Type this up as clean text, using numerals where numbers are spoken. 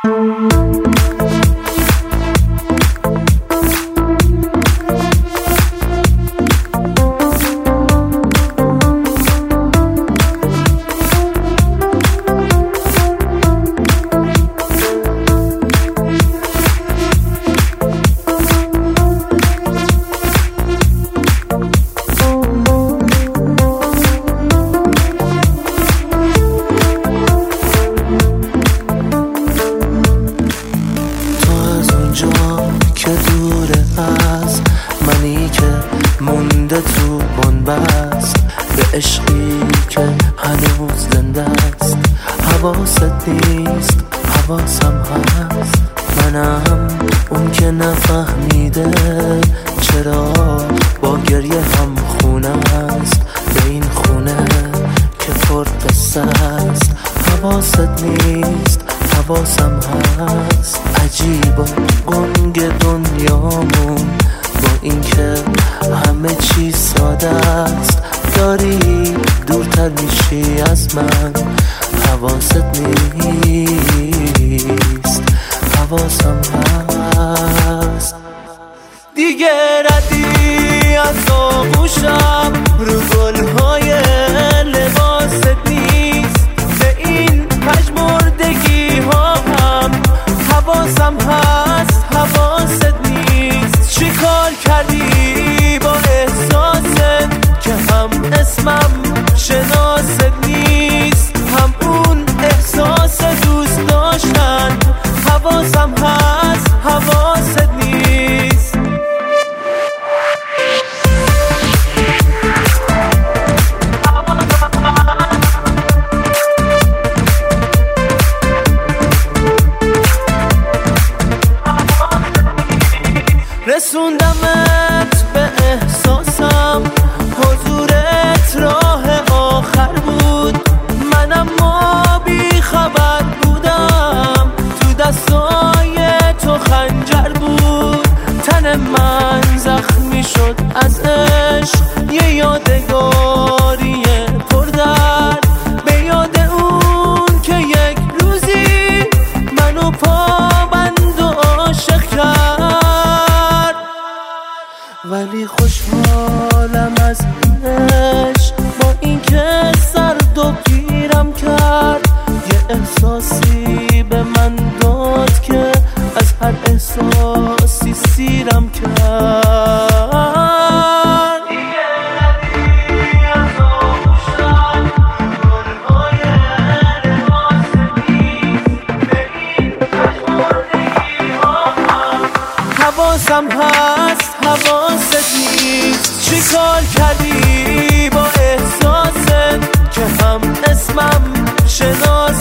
که دوره از منی که مونده تو بنبست به عشقی که هنوز زنده است. حواست نیست حواسم هست، منم اون که نفهمیده چرا با گریه هم خونه است به این خونه که پر قصه است. حواست نیست حواسم هست، عجیب و گنگ دنیامون با این که همه چی ساده است. داری دورتر میشی از من، حواست نیست حواسم هست. دیگه ردی از آغوشم رو گلهای لباست نیست، به این پژمردگی ها هم حواسم هست حواست نیست. چی کار کردی با احساست که هم اسمم شناست نیست، هم اون احساس دوست داشتن حواسم هست حواست نیست. رسوندمت به احساسم، حضورت راه آخر بود، منم ما بی خبر بودم، تو دستای تو خنجر بود. تن من زخمی شد از عشق، یه یادگاری پردرد، به یاد اون که یک روزی منو پابند و عاشق کرد. ولی خوشحالم از این عشق با این که سرد و پیرم کرد، یه احساسی به من داد که از هر احساسی سیرم کرد. حواسم هست حواست نیست، چی کار کردی با احساست که هم اسمم شناست